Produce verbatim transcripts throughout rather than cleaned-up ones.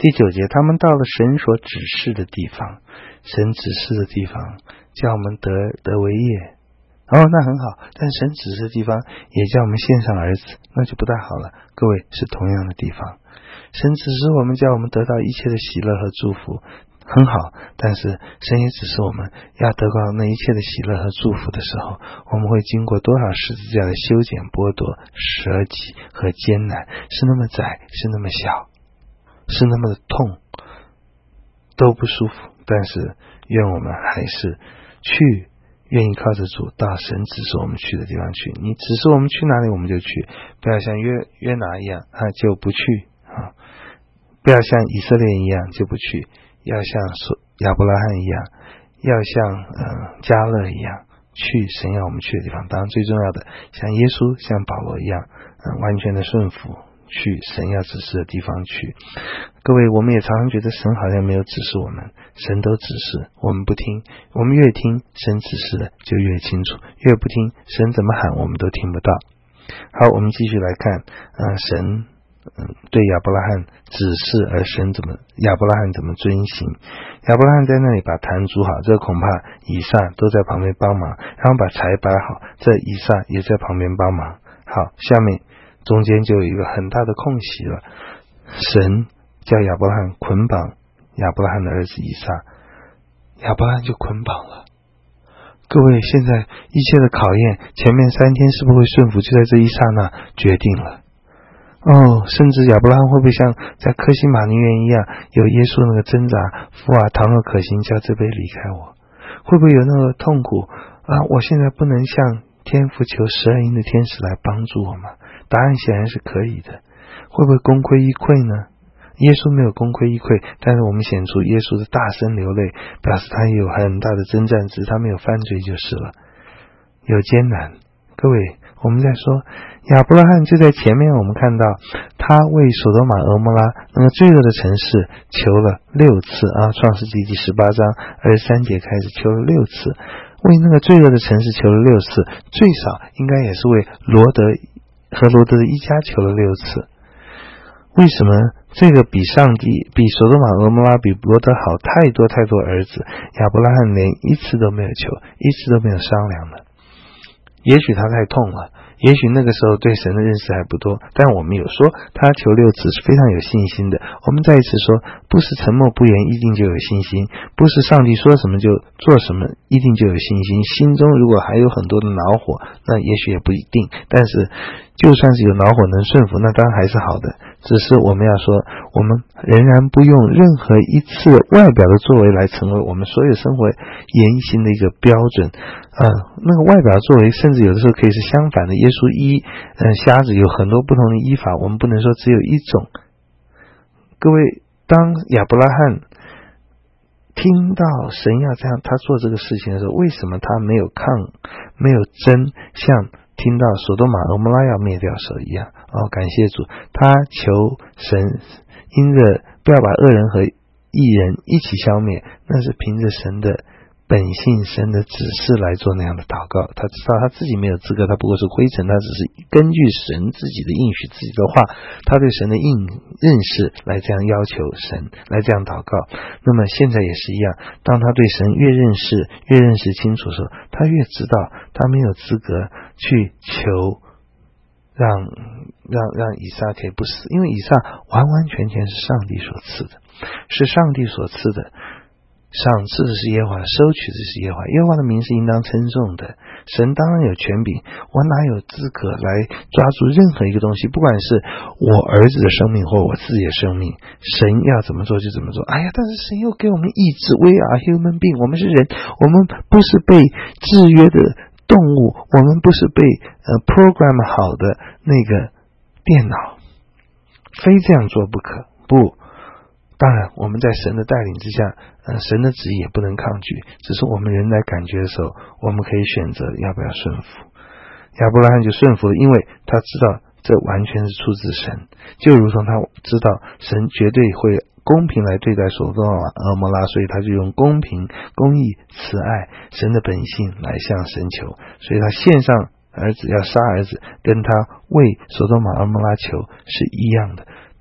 第九节，他们到了神所指示的地方，神指示的地方叫我们得得为业。哦，那很好，但神指示的地方也叫我们献上儿子，那就不太好了。各位，是同样的地方，神指示我们叫我们得到一切的喜乐和祝福，很好，但是神也指示我们要得到那一切的喜乐和祝福的时候，我们会经过多少十字架的修剪、剥夺、舍己和艰难，是那么窄，是那么小，是那么的痛，都不舒服，但是愿我们还是去愿意靠着主到神指示我们去的地方去。你指示我们去哪里我们就去，不要像约约拿一样啊就不去啊，不要像以色列一样就不去，要像亚伯拉罕一样，要像呃迦勒一样去神要我们去的地方。当然最重要的，像耶稣像保罗一样、呃、完全的顺服去神要指示的地方去。各位，我们也常常觉得神好像没有指示我们，神都指示我们不听，我们越听神指示的就越清楚，越不听神怎么喊我们都听不到。好，我们继续来看呃，神嗯，对亚伯拉罕指示，而神怎么亚伯拉罕怎么遵行。亚伯拉罕在那里把坛煮好，这恐怕以撒都在旁边帮忙，然后把柴摆好，这以撒也在旁边帮忙。好，下面中间就有一个很大的空隙了，神叫亚伯拉罕捆绑亚伯拉罕的儿子以撒，亚伯拉罕就捆绑了。各位，现在一切的考验，前面三天是不是会顺服，就在这一刹那决定了。哦，甚至亚伯拉罕会不会像在科西玛尼园一样，有耶稣那个挣扎，父啊，倘若可行，叫这杯离开我。会不会有那个痛苦啊？我现在不能向天父求十二营的天使来帮助我吗？答案显然是可以的。会不会功亏一篑呢？耶稣没有功亏一篑，但是我们显出耶稣的大声流泪，表示他也有很大的征战，只是他没有犯罪就是了。有艰难，各位，我们在说亚伯拉罕就在前面，我们看到他为所多玛俄摩拉那个罪恶的城市求了六次啊，创世纪第十八章二十三节开始求了六次，为那个罪恶的城市求了六次，最少应该也是为罗德和罗德的一家求了六次。为什么这个比上帝比所多玛俄摩拉比罗德好太多太多儿子，亚伯拉罕连一次都没有求，一次都没有商量呢？也许他太痛了，也许那个时候对神的认识还不多，但我们有说他求六次是非常有信心的。我们再一次说，不是沉默不言一定就有信心，不是上帝说什么就做什么一定就有信心，心中如果还有很多的恼火，那也许也不一定，但是就算是有恼火能顺服，那当然还是好的。只是我们要说，我们仍然不用任何一次外表的作为来成为我们所有生活言行的一个标准。呃，那个外表作为甚至有的时候可以是相反的。耶稣医呃瞎子有很多不同的医法，我们不能说只有一种。各位，当亚伯拉罕听到神要这样他做这个事情的时候，为什么他没有抗没有争，像听到所多玛俄摩拉要灭掉时候一样？哦，感谢主，他求神因着不要把恶人和义人一起消灭，那是凭着神的本性，神的指示来做那样的祷告。他知道他自己没有资格，他不过是灰尘，他只是根据神自己的应许，自己的话，他对神的应认识来这样要求神，来这样祷告。那么现在也是一样，当他对神越认识越认识清楚的时候，他越知道他没有资格去求让让让以撒可以不死，因为以撒完完全全是上帝所赐的，是上帝所赐的。赏赐的是耶和华，收取的是耶和华，耶和华的名是应当称颂的。神当然有权柄，我哪有资格来抓住任何一个东西，不管是我儿子的生命或我自己的生命，神要怎么做就怎么做。哎呀，但是神又给我们意志， We are human being， 我们是人，我们不是被制约的动物，我们不是被呃 program 好的那个电脑，非这样做不可。不，当然我们在神的带领之下，呃，神的旨意也不能抗拒，只是我们人来感觉的时候，我们可以选择要不要顺服。亚伯拉罕就顺服了，因为他知道这完全是出自神，就如同他知道神绝对会公平来对待所多玛俄摩拉，所以他就用公平、公义、慈爱神的本性来向神求，所以他献上儿子要杀儿子，跟他为所多玛俄摩拉求是一样的。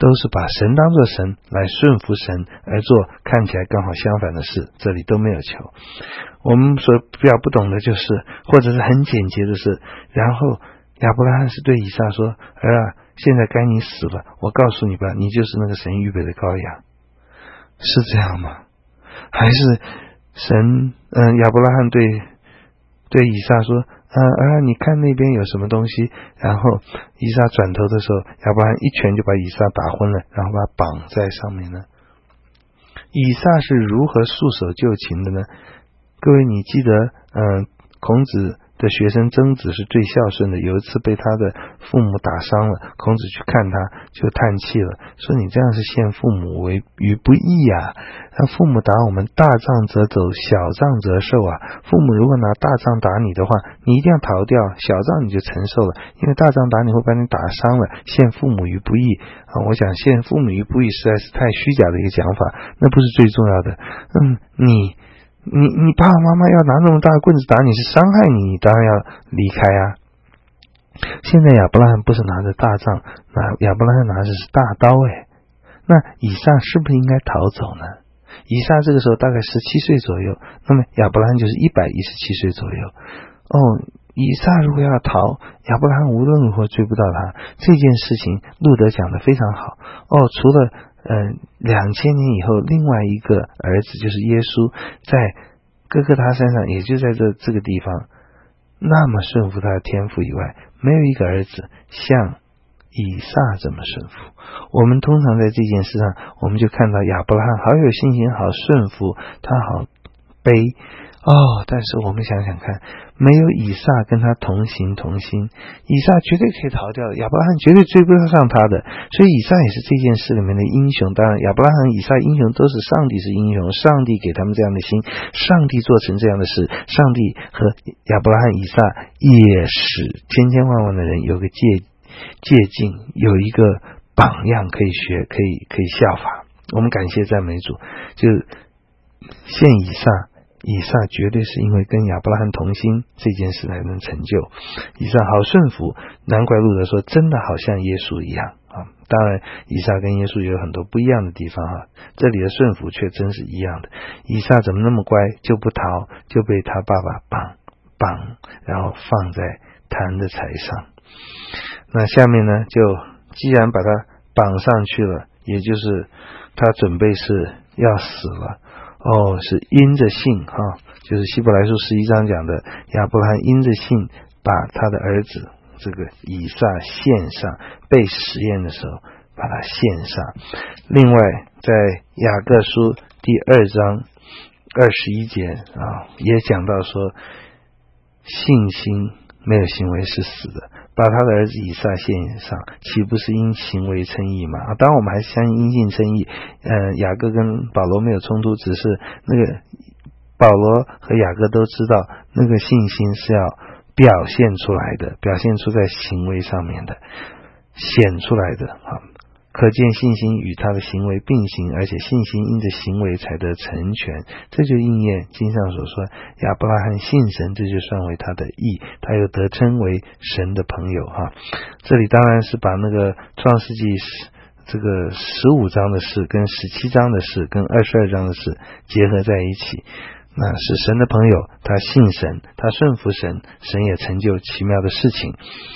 都是把神当作神来顺服神，而做看起来刚好相反的事，这里都没有求。我们所比较不懂的就是，或者是很简洁的是，然后亚伯拉罕是对以撒说，儿啊，现在该你死了，我告诉你吧，你就是那个神预备的羔羊。是这样吗？还是神嗯，亚伯拉罕对对以撒说，嗯儿啊，你看那边有什么东西，然后以撒转头的时候，亚伯拉罕一拳就把以撒打昏了，然后把他绑在上面呢。以撒是如何束手就擒的呢？各位你记得嗯，孔子的学生曾子是最孝顺的，有一次被他的父母打伤了，孔子去看他就叹气了，说你这样是陷父母为于不义啊，那父母打我们，大杖则走，小杖则受啊。父母如果拿大杖打你的话，你一定要逃掉，小杖你就承受了，因为大杖打你会把你打伤了，陷父母于不义啊。我想陷父母于不义实在是太虚假的一个讲法，那不是最重要的。嗯，你你你爸爸妈妈要拿那么大的棍子打你，是伤害你，你当然要离开啊。现在亚伯拉罕不是拿着大杖，那亚伯拉罕拿着是大刀诶。那以撒是不是应该逃走呢？以撒这个时候大概十七岁左右，那么亚伯拉罕就是一百一十七岁左右。哦，以撒如果要逃，亚伯拉罕无论如何追不到他。这件事情路德讲得非常好。哦，除了嗯，两千年以后，另外一个儿子就是耶稣，在哥哥他身上，也就在这这个地方，那么顺服他的天父以外，没有一个儿子像以撒这么顺服。我们通常在这件事上，我们就看到亚伯拉罕好有信心，好顺服，他好悲哦，但是我们想想看，没有以撒跟他同行同心，以撒绝对可以逃掉的，亚伯拉罕绝对追不上他的，所以以撒也是这件事里面的英雄。当然亚伯拉罕、以撒英雄都是上帝是英雄，上帝给他们这样的心，上帝做成这样的事，上帝和亚伯拉罕、以撒也使千千万万的人有个借借鉴，有一个榜样可以学，可以可以效法。我们感谢赞美主，就献以撒。以撒绝对是因为跟亚伯拉罕同心这件事才能成就。以撒好顺服，难怪路德说真的好像耶稣一样啊。当然以撒跟耶稣有很多不一样的地方啊，这里的顺服却真是一样的。以撒怎么那么乖，就不逃，就被他爸爸绑绑，然后放在坛的柴上。那下面呢，就既然把他绑上去了，也就是他准备是要死了。哦，是因着信哈，就是希伯来书十一章讲的，亚伯拉罕因着信把他的儿子这个以撒献上，被实验的时候把他献上。另外在雅各书第二章二十一节啊，也讲到说，信心没有行为是死的，把他的儿子以撒献上，岂不是因行为称义吗？啊，当然我们还是相信因信称义。呃，雅各跟保罗没有冲突，只是那个保罗和雅各都知道，那个信心是要表现出来的，表现出在行为上面的，显出来的啊。可见信心与他的行为并行，而且信心因着行为才得成全，这就应验经上所说，亚伯拉罕信神，这就算为他的义，他又得称为神的朋友哈。这里当然是把那个创世纪这个十五章的事跟十七章的事跟二十二章的事结合在一起，那是神的朋友，他信神，他顺服神，神也成就奇妙的事情。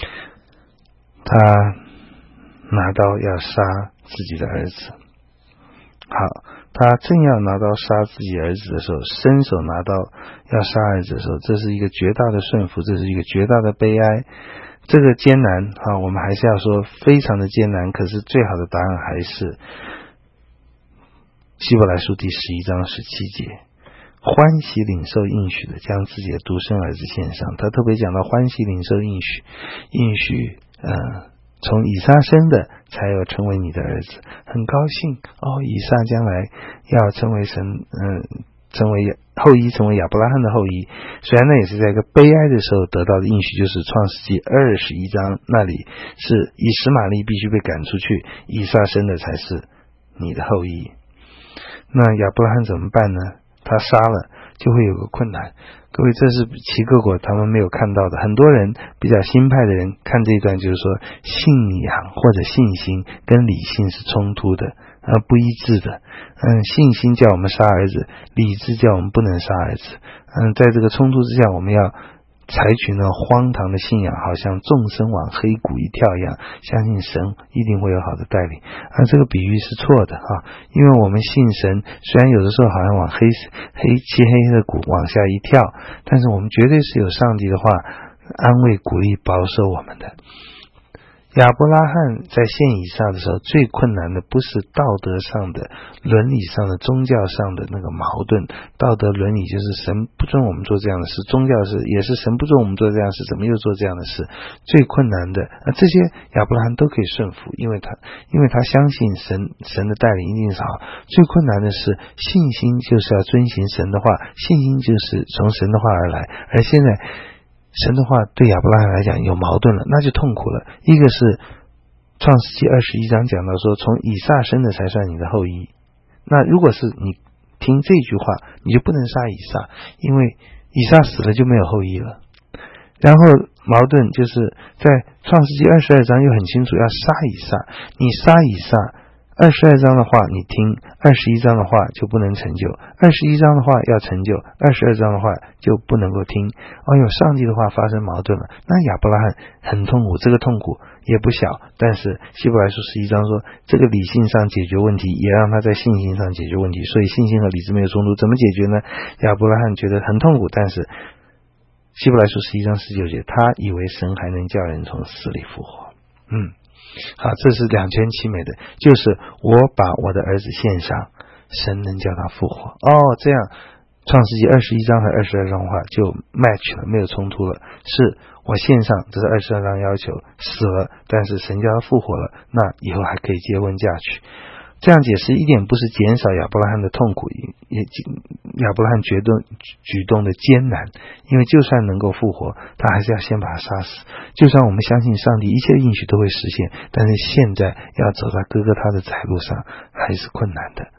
他拿刀要杀自己的儿子，好，他正要拿刀杀自己儿子的时候，伸手拿刀要杀儿子的时候，这是一个绝大的顺服，这是一个绝大的悲哀。这个艰难啊，我们还是要说非常的艰难，可是最好的答案还是希伯来书第十一章十七节，欢喜领受应许的，将自己的独生儿子献上。他特别讲到欢喜领受应许，应许呃从以撒生的才有成为你的儿子，很高兴哦，以撒将来要成为神嗯，成为后裔，成为亚伯拉罕的后裔。虽然那也是在一个悲哀的时候得到的应许，就是创世纪二十一章那里是以实玛利必须被赶出去，以撒生的才是你的后裔。那亚伯拉罕怎么办呢？他杀了， 就会有个困难。各位，这是齐克果他们没有看到的。很多人比较新派的人看这一段，就是说信仰或者信心跟理性是冲突的，呃，不一致的。嗯，信心叫我们杀儿子，理智叫我们不能杀儿子。嗯，在这个冲突之下，我们要采取那荒唐的信仰，好像众生往黑谷一跳一样，相信神一定会有好的带领。啊，这个比喻是错的啊，因为我们信神，虽然有的时候好像往黑黑漆黑的谷往下一跳，但是我们绝对是有上帝的话安慰、鼓励、保守我们的。亚伯拉罕在献以撒的时候，最困难的不是道德上的、伦理上的、宗教上的那个矛盾。道德伦理就是神不准我们做这样的事，宗教是也是神不准我们做这样的事，怎么又做这样的事？最困难的，呃，这些亚伯拉罕都可以顺服，因为他因为他相信神神的带领一定是好。最困难的是信心，就是要遵行神的话，信心就是从神的话而来，而现在神的话对亚伯拉罕来讲有矛盾了，那就痛苦了。一个是创世纪二十一章讲到说，从以撒生的才算你的后裔。那如果是你听这句话，你就不能杀以撒，因为以撒死了就没有后裔了。然后矛盾就是在创世纪二十二章又很清楚要杀以撒，你杀以撒二十二章的话你听，二十一章的话就不能成就，二十一章的话要成就，二十二章的话就不能够听。哦哟，上帝的话发生矛盾了，那亚伯拉罕很痛苦，这个痛苦也不小。但是希伯来书十一章说，这个理性上解决问题，也让他在信心上解决问题，所以信心和理智没有冲突。怎么解决呢？亚伯拉罕觉得很痛苦，但是希伯来书十一章十九节，他以为神还能叫人从死里复活。嗯。好，这是两全其美的，就是我把我的儿子献上，神能叫他复活。哦，这样创世纪二十一章和二十二章的话就 match 了，没有冲突了。是我献上，这是二十二章要求，死了，但是神叫他复活了，那以后还可以接问嫁娶。这样解释一点不是减少亚伯拉罕的痛苦，也亚伯拉罕决动举动的艰难，因为就算能够复活，他还是要先把他杀死。就算我们相信上帝一切应许都会实现，但是现在要走在哥哥他的窄路上还是困难的。